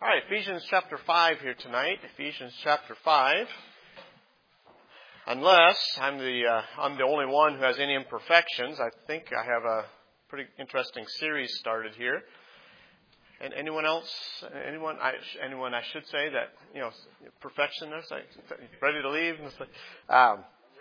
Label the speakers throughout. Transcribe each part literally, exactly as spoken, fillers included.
Speaker 1: All right, Ephesians chapter five here tonight. Ephesians chapter five. Unless I'm the uh, I'm the only one who has any imperfections, I think I have a pretty interesting series started here. And anyone else? Anyone? I, anyone? I should say that you know, perfectionists. I, ready to leave? Um,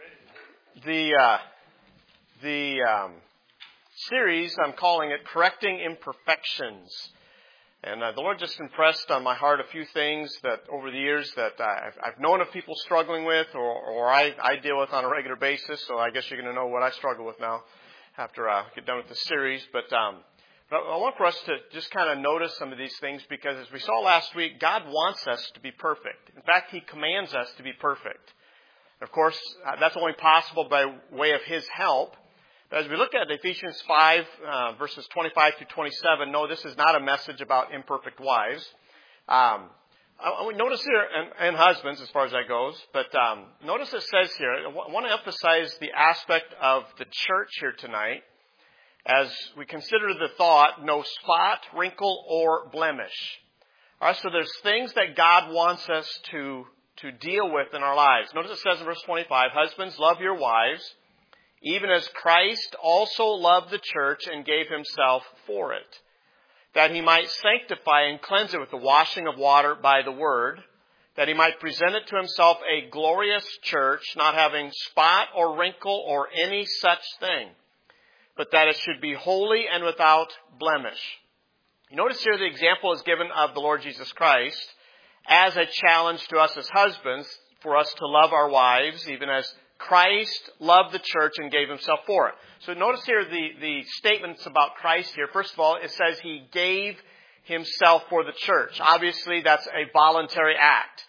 Speaker 1: the uh, the um, series I'm calling it "Correcting Imperfections." And uh, the Lord just impressed on my heart a few things that over the years that uh, I've, I've known of people struggling with or, or I, I deal with on a regular basis. So I guess you're going to know what I struggle with now after I get done with the series. But, um, but I want for us to just kind of notice some of these things because as we saw last week, God wants us to be perfect. In fact, He commands us to be perfect. Of course, uh, that's only possible by way of His help. As we look at Ephesians five, uh, verses twenty-five through twenty-seven, no, this is not a message about imperfect wives. Um, I, I notice here, and, and husbands as far as that goes, but um, notice it says here, I want to emphasize the aspect of the church here tonight as we consider the thought, no spot, wrinkle, or blemish. All right, so there's things that God wants us to, to deal with in our lives. Notice it says in verse twenty-five, husbands, love your wives, even as Christ also loved the church and gave Himself for it, that He might sanctify and cleanse it with the washing of water by the word, that He might present it to Himself a glorious church, not having spot or wrinkle or any such thing, but that it should be holy and without blemish. You notice here the example is given of the Lord Jesus Christ as a challenge to us as husbands for us to love our wives, even as Christ loved the church and gave Himself for it. So notice here the, the statements about Christ here. First of all, it says He gave Himself for the church. Obviously, that's a voluntary act.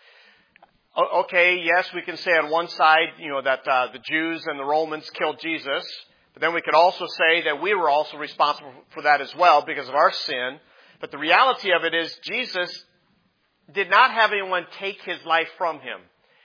Speaker 1: Okay, yes, we can say on one side, you know, that uh, the Jews and the Romans killed Jesus. But then we could also say that we were also responsible for that as well because of our sin. But the reality of it is Jesus did not have anyone take His life from Him.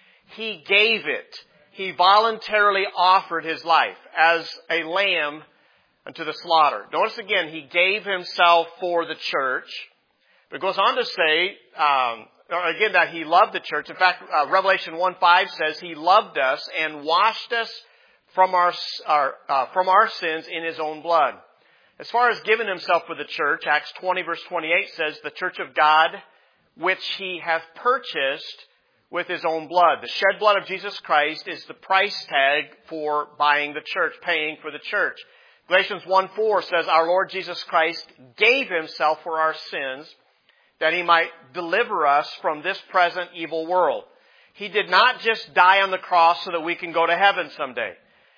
Speaker 1: He gave it. He voluntarily offered His life as a lamb unto the slaughter. Notice again, He gave Himself for the church. But it goes on to say, um, again, that He loved the church. In fact, uh, Revelation one five says He loved us and washed us from our, our uh, from our sins in His own blood. As far as giving Himself for the church, Acts twenty verse twenty-eight says, the church of God, which He hath purchased with His own blood. The shed blood of Jesus Christ is the price tag for buying the church, paying for the church. Galatians one four says, our Lord Jesus Christ gave Himself for our sins that He might deliver us from this present evil world. He did not just die on the cross so that we can go to heaven someday.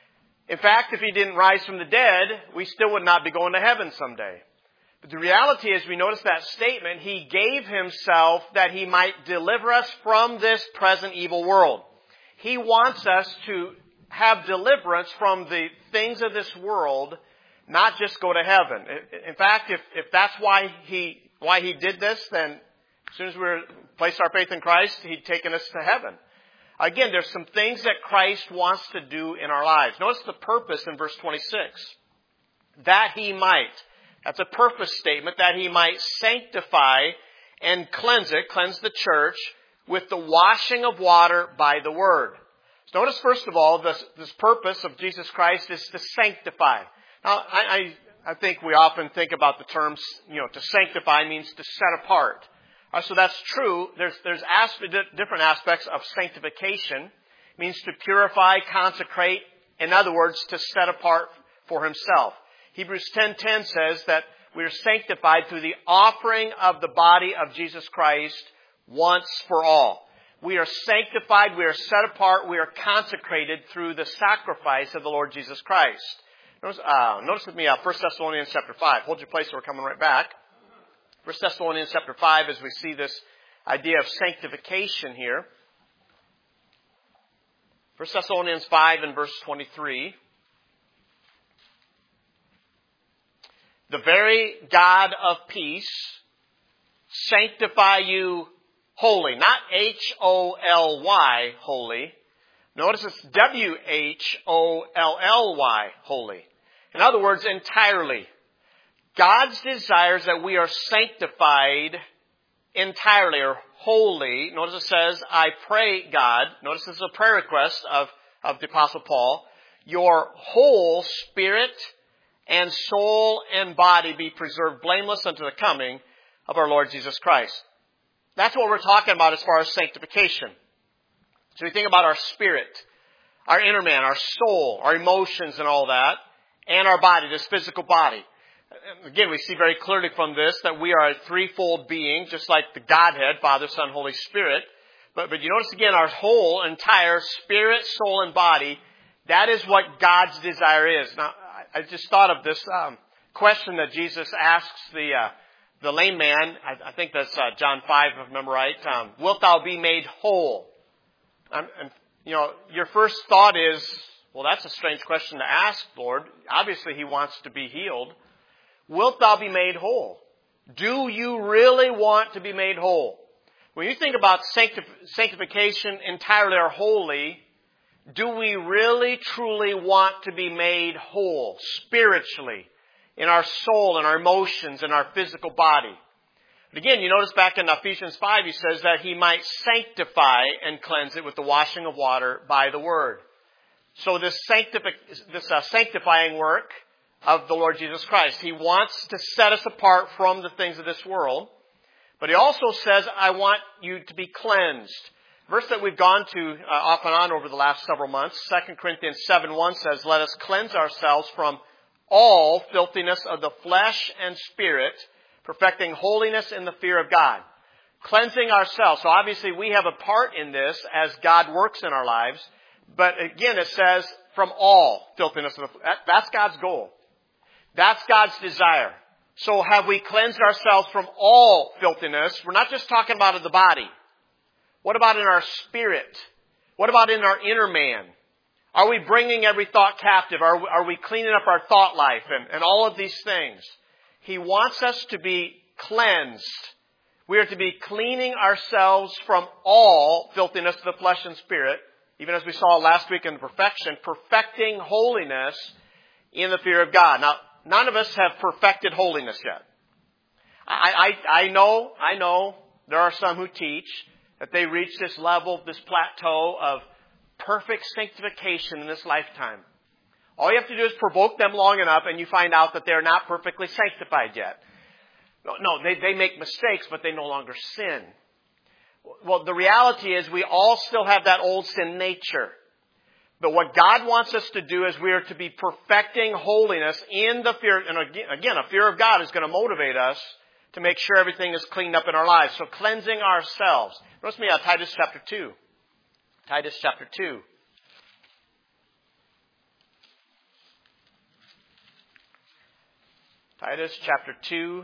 Speaker 1: In fact, if He didn't rise from the dead, we still would not be going to heaven someday. But the reality is, we notice that statement, He gave Himself that He might deliver us from this present evil world. He wants us to have deliverance from the things of this world, not just go to heaven. In fact, if, if that's why He, why He did this, then as soon as we place our faith in Christ, He'd taken us to heaven. Again, there's some things that Christ wants to do in our lives. Notice the purpose in verse twenty-six. That He might. That's a purpose statement, that He might sanctify and cleanse it, cleanse the church, with the washing of water by the word. So notice, first of all, this, this purpose of Jesus Christ is to sanctify. Now, I, I, I think we often think about the terms, you know, to sanctify means to set apart. Uh, so that's true. There's, there's aspect, different aspects of sanctification. It means to purify, consecrate, in other words, to set apart for Himself. Hebrews ten ten says that we are sanctified through the offering of the body of Jesus Christ once for all. We are sanctified, we are set apart, we are consecrated through the sacrifice of the Lord Jesus Christ. Notice, uh, notice with me uh, First Thessalonians chapter five. Hold your place, we're coming right back. First Thessalonians chapter five, as we see this idea of sanctification here. First Thessalonians five and verse twenty-three. The very God of peace sanctify you wholly. Not H O L Y, holy. Notice it's W H O L L Y, holy. In other words, entirely. God's desires that we are sanctified entirely or wholly. Notice it says, I pray, God. Notice this is a prayer request of, of the Apostle Paul. Your whole spirit and soul and body be preserved blameless unto the coming of our Lord Jesus Christ. That's what we're talking about as far as sanctification. So we think about our spirit, our inner man, our soul, our emotions and all that, and our body, this physical body. Again, we see very clearly from this that we are a threefold being, just like the Godhead, Father, Son, Holy Spirit. But, but you notice again, our whole, entire spirit, soul, and body, that is what God's desire is. Now, I, I just thought of this um, question that Jesus asks the uh, the lame man. I, I think that's uh, John five, if I remember right. Um, Wilt thou be made whole? Um, and, you know, your first thought is, well, that's a strange question to ask, Lord. Obviously, he wants to be healed. Wilt thou be made whole? Do you really want to be made whole? When you think about sanctif- sanctification entirely or wholly, do we really truly want to be made whole spiritually in our soul and our emotions and our physical body? But again, you notice back in Ephesians five, he says that he might sanctify and cleanse it with the washing of water by the word. So this, sanctifi- this uh, sanctifying work of the Lord Jesus Christ, he wants to set us apart from the things of this world. But he also says, I want you to be cleansed. Verse that we've gone to uh, off and on over the last several months, Second Corinthians seven one says, let us cleanse ourselves from all filthiness of the flesh and spirit, perfecting holiness in the fear of God. Cleansing ourselves. So obviously we have a part in this as God works in our lives. But again, it says from all filthiness of the flesh. That, that's God's goal. That's God's desire. So have we cleansed ourselves from all filthiness? We're not just talking about in the body. What about in our spirit? What about in our inner man? Are we bringing every thought captive? Are, are we cleaning up our thought life and, and all of these things? He wants us to be cleansed. We are to be cleaning ourselves from all filthiness of the flesh and spirit, even as we saw last week in the perfection, perfecting holiness in the fear of God. Now, none of us have perfected holiness yet. I, I, I know, I know there are some who teach that they reach this level, this plateau of perfect sanctification in this lifetime. All you have to do is provoke them long enough and you find out that they're not perfectly sanctified yet. No, no they, they make mistakes, but they no longer sin. Well, the reality is we all still have that old sin nature. But what God wants us to do is we are to be perfecting holiness in the fear. And again, a fear of God is going to motivate us to make sure everything is cleaned up in our lives. So cleansing ourselves. Notice me uh, Titus chapter two. Titus chapter two. Titus chapter two.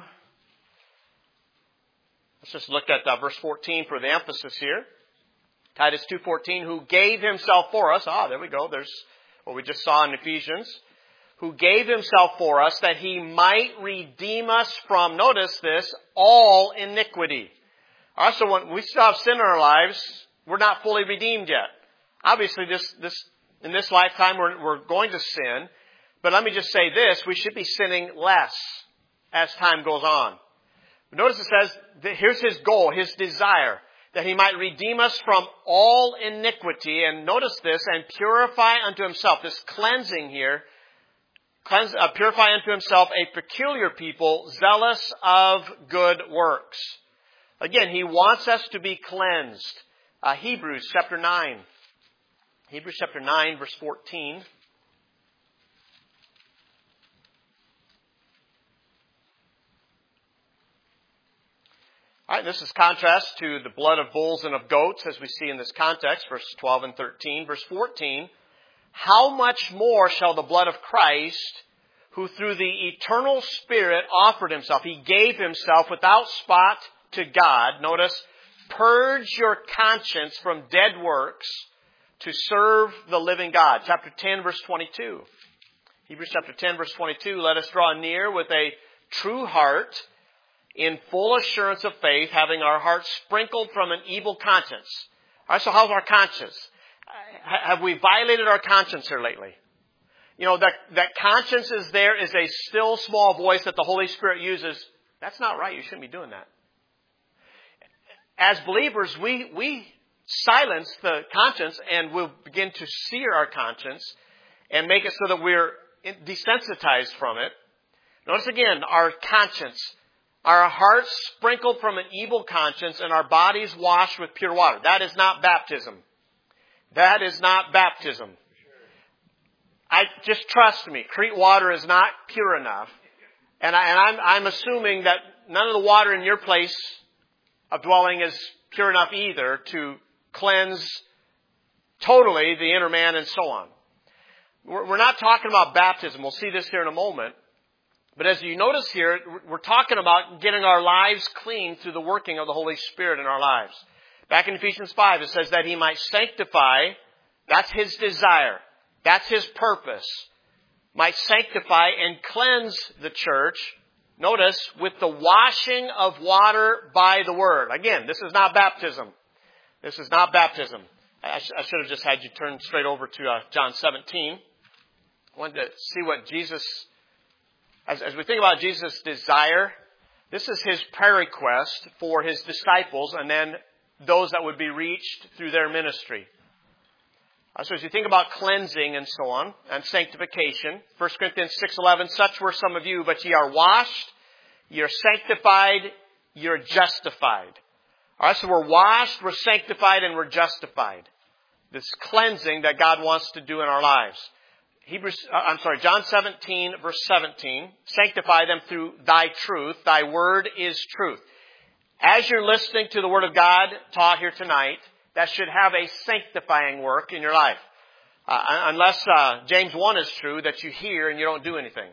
Speaker 1: Let's just look at uh, verse fourteen for the emphasis here. Titus two fourteen, who gave himself for us. Ah, there we go. There's what we just saw in Ephesians. Who gave himself for us that he might redeem us from, notice this, all iniquity. All right, so when we still have sin in our lives, we're not fully redeemed yet. Obviously, this, this, in this lifetime, we're, we're going to sin. But let me just say this, we should be sinning less as time goes on. But notice it says, that here's his goal, his desire, that he might redeem us from all iniquity. And notice this, and purify unto himself, this cleansing here, cleanse, uh, purify unto himself a peculiar people, zealous of good works. Again, he wants us to be cleansed. Uh, Hebrews chapter nine. Hebrews chapter nine, verse fourteen. All right, this is contrast to the blood of bulls and of goats, as we see in this context, verses twelve and thirteen. Verse fourteen, how much more shall the blood of Christ, who through the eternal Spirit offered himself, he gave himself without spot to God, notice, purge your conscience from dead works to serve the living God. Chapter ten, verse twenty-two. Hebrews chapter ten, verse twenty-two, let us draw near with a true heart, in full assurance of faith, having our hearts sprinkled from an evil conscience. All right, so how's our conscience? Have we violated our conscience here lately? You know, that, that conscience is there is a still small voice that the Holy Spirit uses. That's not right. You shouldn't be doing that. as believers, we, we silence the conscience and we'll begin to sear our conscience and make it so that we're desensitized from it. Notice again, our conscience, our hearts sprinkled from an evil conscience and our bodies washed with pure water. That is not baptism. That is not baptism. I just trust me, Crete water is not pure enough. And, I, and I'm, I'm assuming that none of the water in your place of dwelling is pure enough either to cleanse totally the inner man and so on. We're, we're not talking about baptism. We'll see this here in a moment. But as you notice here, we're talking about getting our lives clean through the working of the Holy Spirit in our lives. Back in Ephesians five, it says that He might sanctify. That's His desire. That's His purpose. Might sanctify and cleanse the church. Notice, with the washing of water by the Word. Again, this is not baptism. This is not baptism. I, sh- I should have just had you turn straight over to uh, John seventeen. I wanted to see what Jesus, as, as we think about Jesus' desire, this is His prayer request for His disciples and then those that would be reached through their ministry. So as you think about cleansing and so on, and sanctification, First Corinthians six eleven, such were some of you, but ye are washed, ye are sanctified, ye are justified. All right, so we're washed, we're sanctified, and we're justified. This cleansing that God wants to do in our lives. Hebrews, I'm sorry, John seventeen, verse seventeen, sanctify them through thy truth. Thy word is truth. As you're listening to the Word of God taught here tonight, that should have a sanctifying work in your life. Uh, unless uh, James one is true, that you hear and you don't do anything.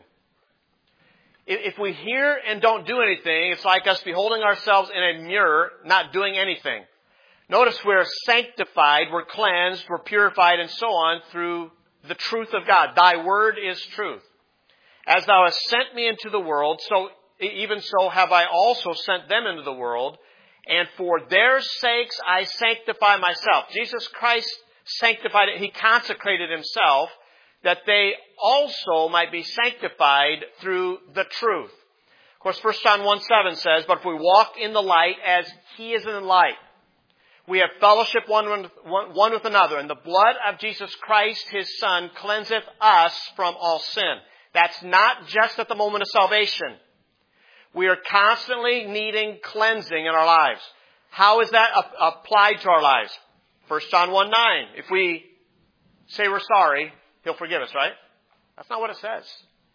Speaker 1: If we hear and don't do anything, it's like us beholding ourselves in a mirror, not doing anything. Notice we're sanctified, we're cleansed, we're purified, and so on through the truth of God. Thy word is truth. As thou hast sent me into the world, so even so have I also sent them into the world. And for their sakes I sanctify myself. Jesus Christ sanctified it. He consecrated Himself that they also might be sanctified through the truth. Of course, First John one seven says, but if we walk in the light as He is in the light, we have fellowship one with, one, one with another. And the blood of Jesus Christ, His Son, cleanseth us from all sin. That's not just at the moment of salvation. We are constantly needing cleansing in our lives. How is that applied to our lives? First John one nine. If we say we're sorry, He'll forgive us, right? That's not what it says.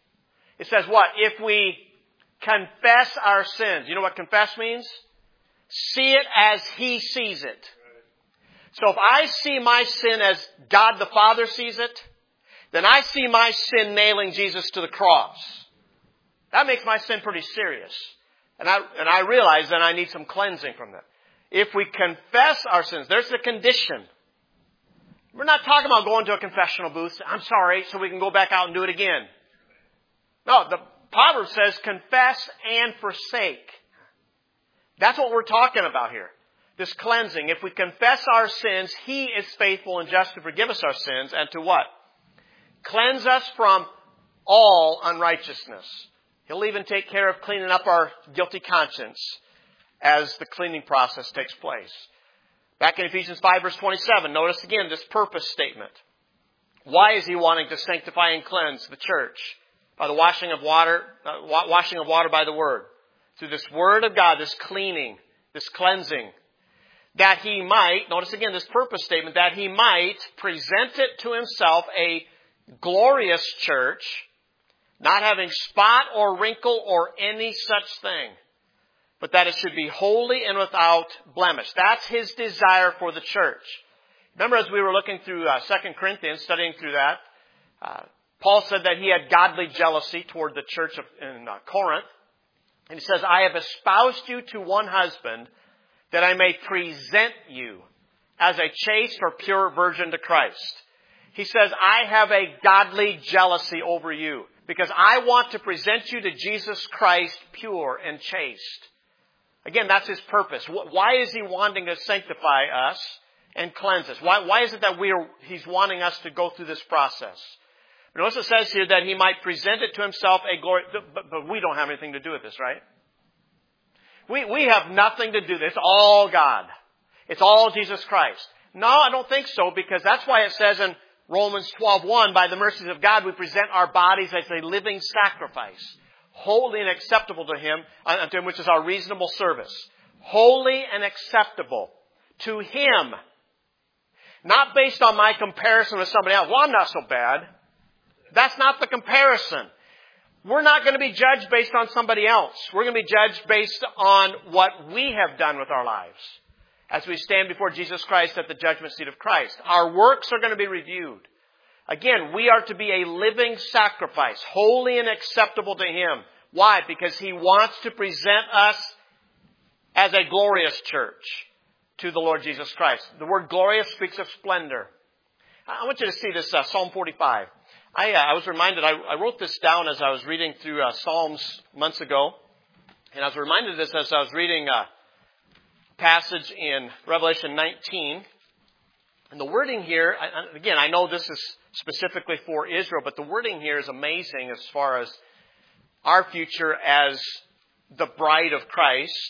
Speaker 1: It says what? If we confess our sins. You know what confess means? See it as He sees it. So if I see my sin as God the Father sees it, then I see my sin nailing Jesus to the cross. That makes my sin pretty serious. And I, and I realize that I need some cleansing from that. If we confess our sins, there's the condition. We're not talking about going to a confessional booth. I'm sorry, so we can go back out and do it again. No, the Proverbs says confess and forsake. That's what we're talking about here. This cleansing. If we confess our sins, He is faithful and just to forgive us our sins and to what? Cleanse us from all unrighteousness. He'll even take care of cleaning up our guilty conscience as the cleaning process takes place. Back in Ephesians five, verse twenty-seven, notice again this purpose statement. Why is He wanting to sanctify and cleanse the church? By the washing of water, uh, washing of water by the Word. Through this Word of God, this cleaning, this cleansing. That He might, notice again this purpose statement, that He might present it to Himself a glorious church, not having spot or wrinkle or any such thing, but that it should be holy and without blemish. That's His desire for the church. Remember as we were looking through uh, Second Corinthians, studying through that, uh, Paul said that he had godly jealousy toward the church of, in uh, Corinth. And he says, I have espoused you to one husband that I may present you as a chaste or pure virgin to Christ. He says, I have a godly jealousy over you because I want to present you to Jesus Christ pure and chaste. Again, that's His purpose. Why is He wanting to sanctify us and cleanse us? Why, why is it that we are, He's wanting us to go through this process? Notice it says here that He might present it to Himself a glory, but, but we don't have anything to do with this, right? We, we have nothing to do with it. It's all God. It's all Jesus Christ. No, I don't think so, because that's why it says in Romans twelve one, by the mercies of God, we present our bodies as a living sacrifice, holy and acceptable to Him, unto Him, which is our reasonable service. Holy and acceptable to Him. Not based on my comparison with somebody else. Well, I'm not so bad. That's not the comparison. We're not going to be judged based on somebody else. We're going to be judged based on what we have done with our lives as we stand before Jesus Christ at the judgment seat of Christ. Our works are going to be reviewed. Again, we are to be a living sacrifice, holy and acceptable to Him. Why? Because He wants to present us as a glorious church to the Lord Jesus Christ. The word glorious speaks of splendor. I want you to see this, uh, Psalm forty-five. I, uh, I was reminded, I, I wrote this down as I was reading through uh, Psalms months ago. And I was reminded of this as I was reading a passage in Revelation nineteen. And the wording here, I, again, I know this is specifically for Israel, but the wording here is amazing as far as our future as the bride of Christ.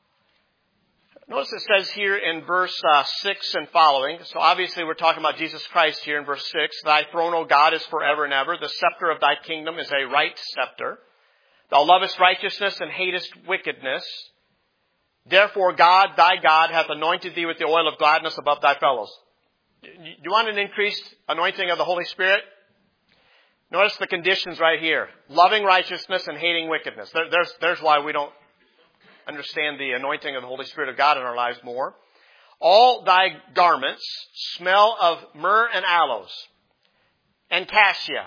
Speaker 1: Notice it says here in verse uh, six and following, so obviously we're talking about Jesus Christ here in verse six. Thy throne, O God, is forever and ever. The scepter of thy kingdom is a right scepter. Thou lovest righteousness and hatest wickedness. Therefore God, thy God, hath anointed thee with the oil of gladness above thy fellows. Do you want an increased anointing of the Holy Spirit? Notice the conditions right here. Loving righteousness and hating wickedness. There, there's, there's why we don't understand the anointing of the Holy Spirit of God in our lives more. All thy garments smell of myrrh and aloes and cassia.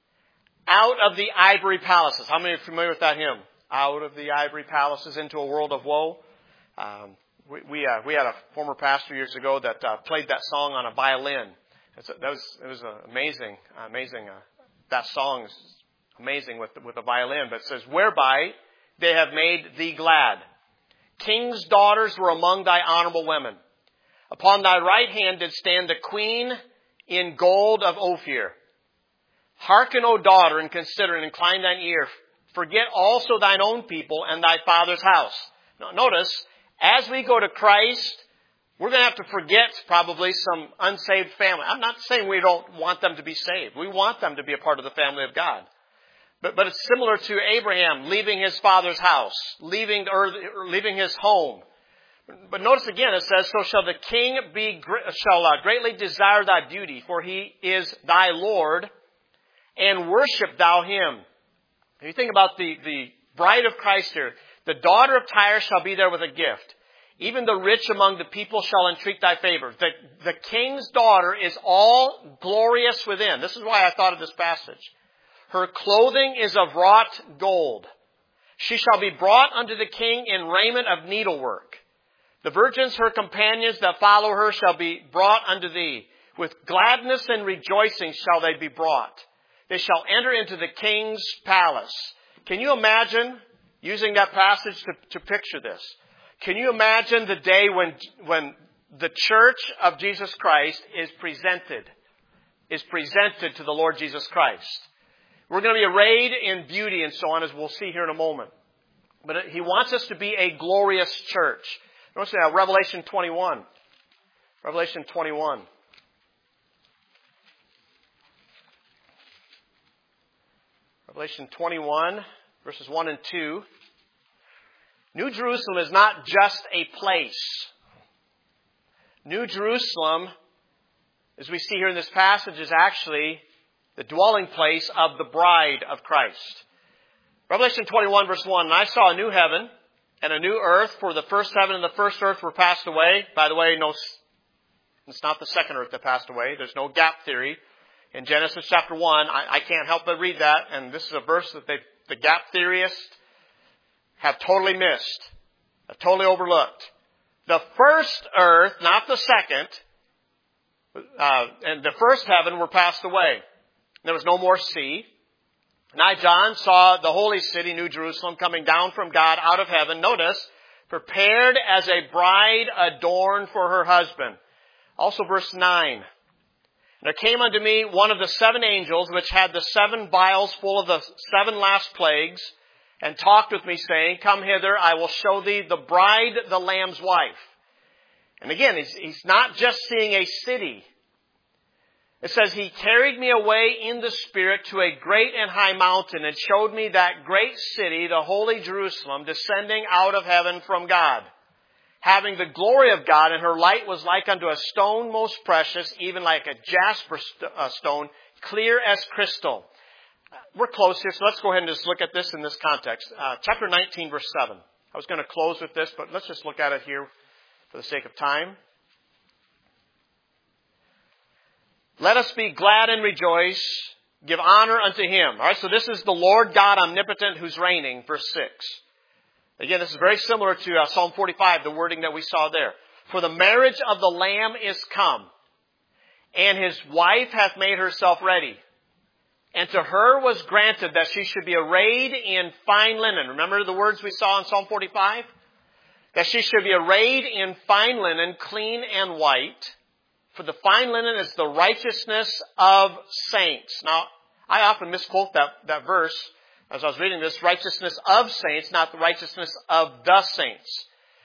Speaker 1: Out of the ivory palaces. How many are familiar with that hymn? Out of the ivory palaces into a world of woe. Um, we we, uh, we had a former pastor years ago that uh, played that song on a violin. It's a, that was it was uh, amazing, amazing. Uh, that song is amazing with with a violin. But it says, whereby they have made thee glad. King's daughters were among thy honorable women. Upon thy right hand did stand the queen in gold of Ophir. Hearken, O daughter, and consider, and incline thine ear. Forget also thine own people and thy father's house. Now, notice, as we go to Christ, we're going to have to forget probably some unsaved family. I'm not saying we don't want them to be saved. We want them to be a part of the family of God. But, but it's similar to Abraham leaving his father's house, leaving the earth, leaving his home. But notice again, it says, so shall the king be, shall uh, greatly desire thy beauty, for he is thy Lord, and worship thou him. If you think about the, the bride of Christ here, the daughter of Tyre shall be there with a gift. Even the rich among the people shall entreat thy favor. The, the king's daughter is all glorious within. This is why I thought of this passage. Her clothing is of wrought gold. She shall be brought unto the king in raiment of needlework. The virgins, her companions that follow her, shall be brought unto thee. With gladness and rejoicing shall they be brought. They shall enter into the king's palace. Can you imagine using that passage to, to picture this? Can you imagine the day when, when the church of Jesus Christ is presented, is presented to the Lord Jesus Christ? We're going to be arrayed in beauty and so on, as we'll see here in a moment. But He wants us to be a glorious church. Notice now, Revelation twenty-one. Revelation twenty-one. Revelation twenty-one, verses one and two. New Jerusalem is not just a place. New Jerusalem, as we see here in this passage, is actually the dwelling place of the bride of Christ. Revelation twenty-one, verse one, and I saw a new heaven and a new earth, for the first heaven and the first earth were passed away. By the way, no, it's not the second earth that passed away. There's no gap theory. In Genesis chapter one, I, I can't help but read that, and this is a verse that they, the gap theorists have totally missed, have totally overlooked. The first earth, not the second, uh, and the first heaven were passed away. There was no more sea. And I, John, saw the holy city, New Jerusalem, coming down from God out of heaven. Notice, prepared as a bride adorned for her husband. Also verse nine. There came unto me one of the seven angels which had the seven vials full of the seven last plagues, and talked with me, saying, Come hither, I will show thee the bride, the Lamb's wife. And again, he's, he's not just seeing a city. It says, He carried me away in the Spirit to a great and high mountain, and showed me that great city, the holy Jerusalem, descending out of heaven from God, having the glory of God, and her light was like unto a stone most precious, even like a jasper st- uh, stone, clear as crystal. We're close here, so let's go ahead and just look at this in this context. Uh, chapter nineteen, verse seven. I was going to close with this, but let's just look at it here for the sake of time. Let us be glad and rejoice, give honor unto Him. All right, so this is the Lord God omnipotent who's reigning, verse six. Again, this is very similar to uh, Psalm forty-five, the wording that we saw there. For the marriage of the Lamb is come, and His wife hath made herself ready. And to her was granted that she should be arrayed in fine linen. Remember the words we saw in Psalm forty-five? That she should be arrayed in fine linen, clean and white. For the fine linen is the righteousness of saints. Now, I often misquote that, that verse as I was reading this. Righteousness of saints, not the righteousness of the saints.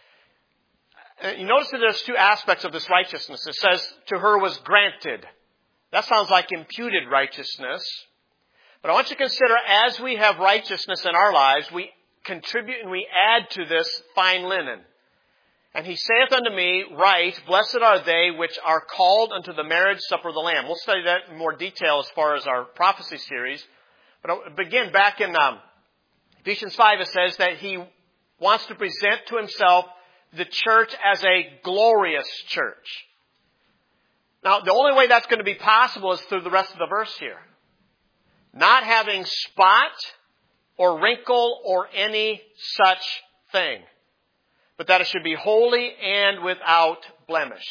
Speaker 1: You notice that there's two aspects of this righteousness. It says, to her was granted. That sounds like imputed righteousness. But I want you to consider, as we have righteousness in our lives, we contribute and we add to this fine linen. And He saith unto me, Write, Blessed are they which are called unto the marriage supper of the Lamb. We'll study that in more detail as far as our prophecy series. But I'll begin back in um, Ephesians five, it says that He wants to present to Himself the church as a glorious church. Now, the only way that's going to be possible is through the rest of the verse here. Not having spot or wrinkle or any such thing, but that it should be holy and without blemish.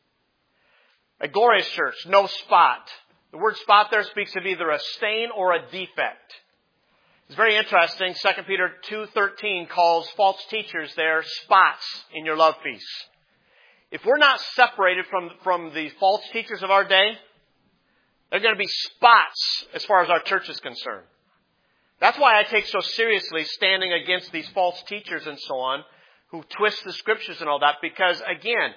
Speaker 1: A glorious church, no spot. The word spot there speaks of either a stain or a defect. It's very interesting. Second Peter two thirteen calls false teachers there spots in your love feasts. If we're not separated from, from the false teachers of our day, there are going to be spots as far as our church is concerned. That's why I take so seriously standing against these false teachers and so on, who twist the scriptures and all that, because again,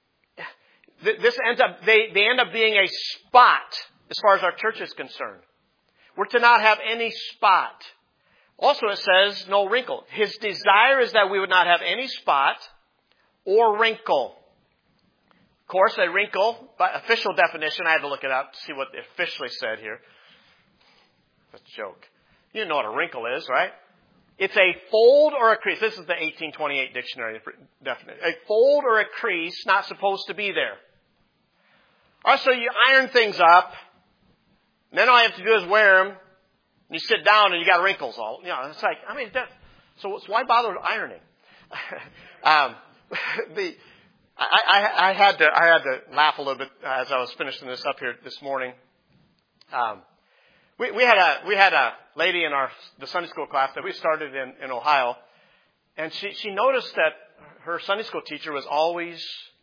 Speaker 1: th- this ends up, they, they end up being a spot as far as our church is concerned. We're to not have any spot. Also it says no wrinkle. His desire is that we would not have any spot or wrinkle. Of course, a wrinkle, by official definition, I had to look it up to see what it officially said here. That's a joke. You know what a wrinkle is, right? It's a fold or a crease. This is the eighteen twenty-eight dictionary definition. A fold or a crease not supposed to be there. All right, so you iron things up, and then all you have to do is wear them, and you sit down and you got wrinkles all. You know, it's like, I mean, that, so, so why bother ironing? um, the I, I, I had to I had to laugh a little bit as I was finishing this up here this morning. Um, we, we had a we had a lady in our the Sunday school class that we started in, in Ohio, and she she noticed that her Sunday school teacher was always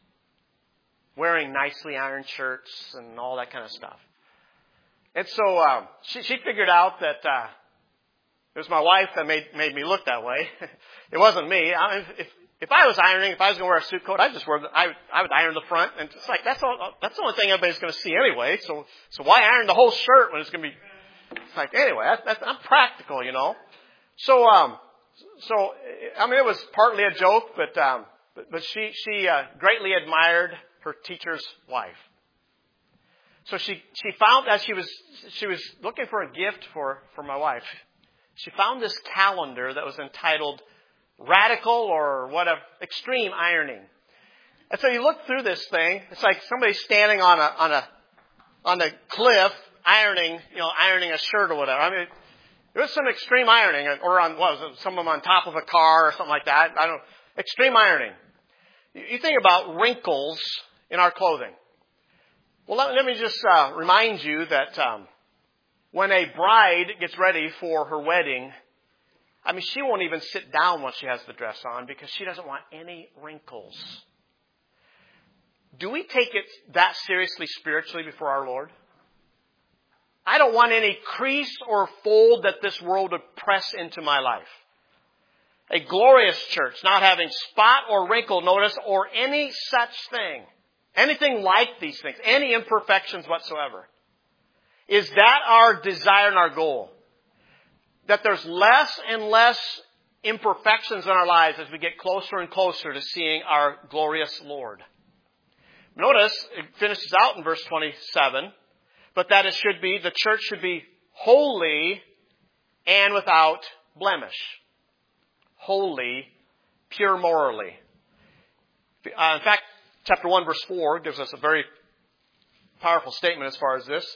Speaker 1: wearing nicely ironed shirts and all that kind of stuff. And so um, she she figured out that uh, it was my wife that made made me look that way. It wasn't me. I mean, if If I was ironing, if I was going to wear a suit coat, I'd just wear the, I would, I would iron the front, and it's like that's all. That's the only thing everybody's going to see anyway. So, so why iron the whole shirt when it's going to be? It's like anyway, that's, that's I'm practical, you know. So, um, so I mean, it was partly a joke, but um, but, but she she uh, greatly admired her teacher's wife. So she she found as she was she was looking for a gift for for my wife, she found this calendar that was entitled Radical or whatever, extreme ironing. And so you look through this thing, it's like somebody standing on a, on a, on a cliff ironing, you know, ironing a shirt or whatever. I mean, there was some extreme ironing, or on, what was it, some of them on top of a car or something like that. I don't know. Extreme ironing. You think about wrinkles in our clothing. Well, let, let me just uh, remind you that um, when a bride gets ready for her wedding, I mean, she won't even sit down once she has the dress on because she doesn't want any wrinkles. Do we take it that seriously spiritually before our Lord? I don't want any crease or fold that this world would press into my life. A glorious church, not having spot or wrinkle, notice, or any such thing. Anything like these things. Any imperfections whatsoever. Is that our desire and our goal? That there's less and less imperfections in our lives as we get closer and closer to seeing our glorious Lord. Notice, it finishes out in verse twenty-seven, but that it should be, the church should be holy and without blemish. Holy, pure morally. Uh, in fact, chapter one, verse four gives us a very powerful statement as far as this.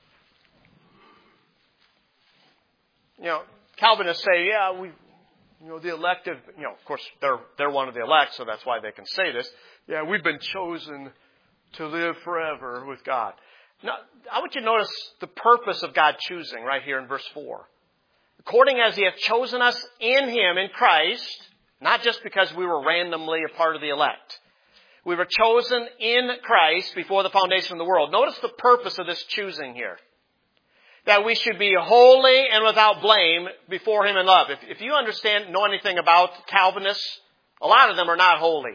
Speaker 1: You know, Calvinists say, yeah, we, you know, the elected, you know, of course, they're, they're one of the elect, so that's why they can say this. Yeah, we've been chosen to live forever with God. Now, I want you to notice the purpose of God choosing right here in verse four. According as He hath chosen us in Him, in Christ, not just because we were randomly a part of the elect. We were chosen in Christ before the foundation of the world. Notice the purpose of this choosing here. That we should be holy and without blame before Him in love. If, if you understand, know anything about Calvinists, a lot of them are not holy.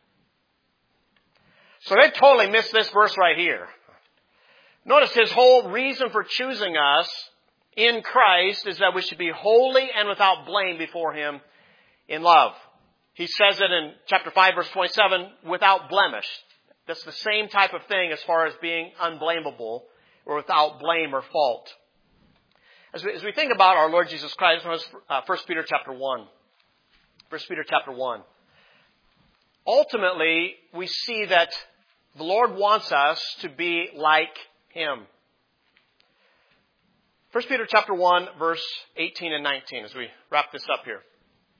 Speaker 1: So they totally missed this verse right here. Notice His whole reason for choosing us in Christ is that we should be holy and without blame before Him in love. He says it in chapter five, verse twenty-seven, without blemish. That's the same type of thing as far as being unblameable or without blame or fault. As we, as we think about our Lord Jesus Christ, uh, First Peter chapter one. First Peter chapter one. Ultimately, we see that the Lord wants us to be like Him. First Peter chapter one, verse eighteen and nineteen, as we wrap this up here.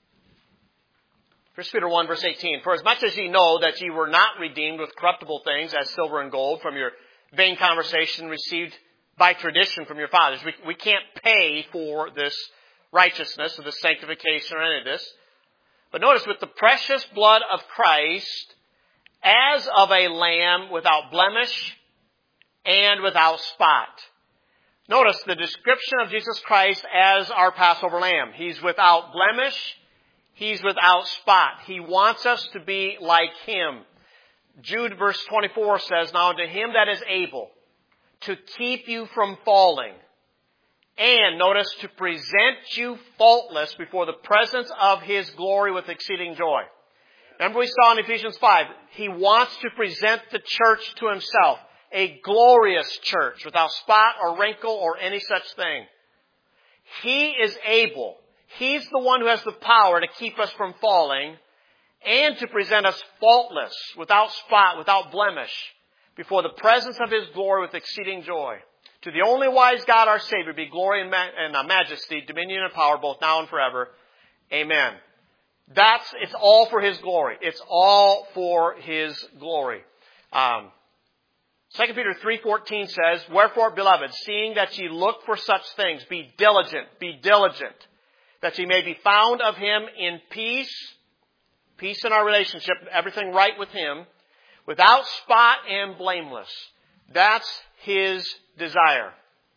Speaker 1: First Peter one, verse eighteen. For as much as ye know that ye were not redeemed with corruptible things, as silver and gold, from your vain conversation received by tradition from your fathers. We, we can't pay for this righteousness or this sanctification or any of this. But notice, with the precious blood of Christ, as of a lamb without blemish and without spot. Notice the description of Jesus Christ as our Passover lamb. He's without blemish. He's without spot. He wants us to be like Him. Jude verse twenty-four says, now to Him that is able to keep you from falling, and, notice, to present you faultless before the presence of His glory with exceeding joy. Remember we saw in Ephesians five, He wants to present the church to Himself, a glorious church without spot or wrinkle or any such thing. He is able. He's the one who has the power to keep us from falling and to present us faultless, without spot, without blemish, before the presence of His glory with exceeding joy. To the only wise God, our Savior, be glory and, ma- and uh, majesty, dominion and power, both now and forever. Amen. That's, it's all for His glory. It's all for His glory. Um, Second Peter three fourteen says, wherefore, beloved, seeing that ye look for such things, be diligent, be diligent, that ye may be found of Him in peace, peace in our relationship, everything right with Him, without spot and blameless. That's His desire.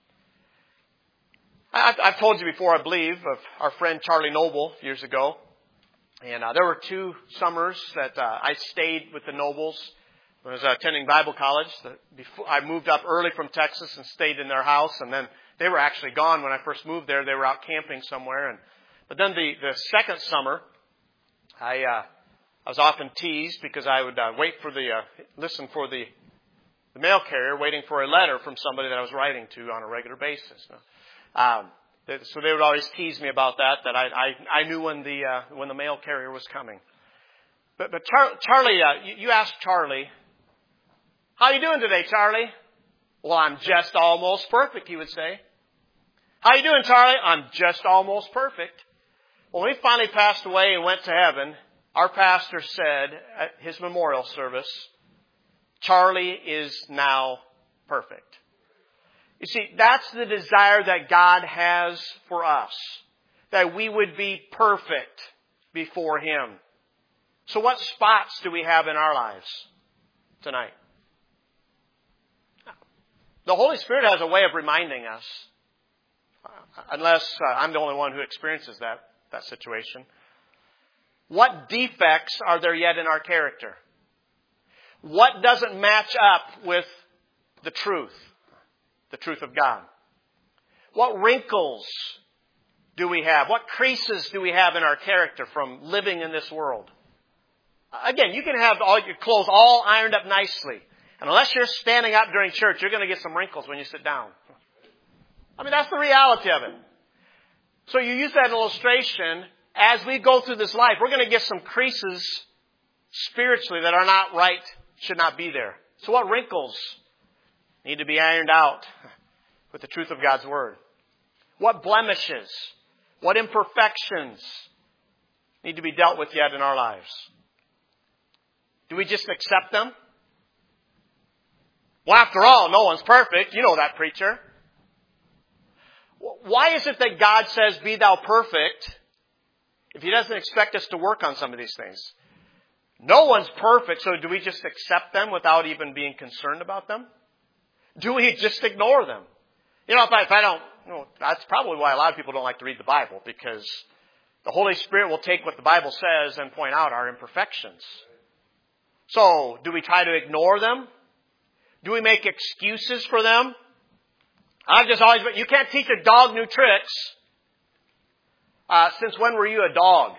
Speaker 1: I've, I've told you before, I believe, of our friend Charlie Noble years ago. And uh, there were two summers that uh, I stayed with the Nobles when I was uh, attending Bible college. Before, I moved up early from Texas and stayed in their house. And then they were actually gone when I first moved there. They were out camping somewhere. And But then the, the second summer, I uh, I was often teased because I would uh, wait for the, uh, listen for the, the mail carrier, waiting for a letter from somebody that I was writing to on a regular basis. Um, so they would always tease me about that, that I I, I knew when the uh, when the mail carrier was coming. But but Char- Charlie, uh, you, you asked Charlie, how you doing today, Charlie? Well, I'm just almost perfect, he would say. How you doing, Charlie? I'm just almost perfect. When we finally passed away and went to heaven, our pastor said at his memorial service, Charlie is now perfect. You see, that's the desire that God has for us, that we would be perfect before Him. So what spots do we have in our lives tonight? The Holy Spirit has a way of reminding us, unless uh, I'm the only one who experiences that, that situation. What defects are there yet in our character? What doesn't match up with the truth, the truth of God? What wrinkles do we have? What creases do we have in our character from living in this world? Again, you can have all your clothes all ironed up nicely. And unless you're standing up during church, you're going to get some wrinkles when you sit down. I mean, that's the reality of it. So you use that illustration. As we go through this life, we're going to get some creases spiritually that are not right, should not be there. So what wrinkles need to be ironed out with the truth of God's Word? What blemishes, what imperfections need to be dealt with yet in our lives? Do we just accept them? Well, after all, no one's perfect. You know that, preacher. Why is it that God says, be thou perfect, if He doesn't expect us to work on some of these things? No one's perfect, so do we just accept them without even being concerned about them? Do we just ignore them? You know, if I, if I don't, you know, that's probably why a lot of people don't like to read the Bible, because the Holy Spirit will take what the Bible says and point out our imperfections. So, do we try to ignore them? Do we make excuses for them? I've just always been, you can't teach a dog new tricks. Uh, since when were you a dog?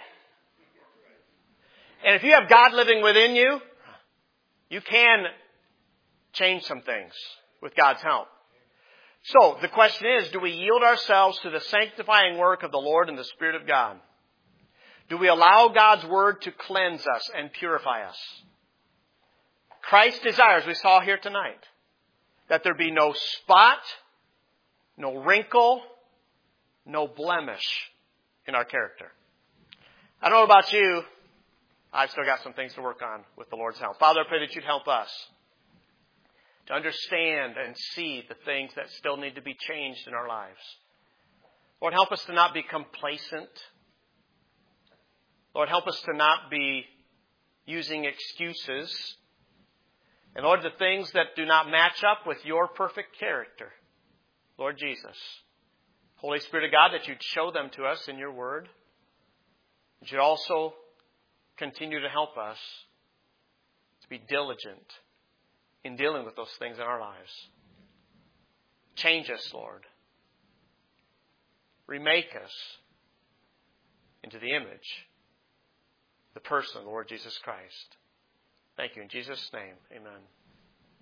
Speaker 1: And if you have God living within you, you can change some things with God's help. So, the question is, do we yield ourselves to the sanctifying work of the Lord and the Spirit of God? Do we allow God's Word to cleanse us and purify us? Christ desires, we saw here tonight, that there be no spot, no wrinkle, no blemish in our character. I don't know about you. I've still got some things to work on with the Lord's help. Father, I pray that you'd help us to understand and see the things that still need to be changed in our lives. Lord, help us to not be complacent. Lord, help us to not be using excuses. And Lord, the things that do not match up with your perfect character, Lord Jesus, Holy Spirit of God, that you'd show them to us in your word. That you'd also continue to help us to be diligent in dealing with those things in our lives. Change us, Lord. Remake us into the image, the person of the Lord Jesus Christ. Thank you. In Jesus' name, amen.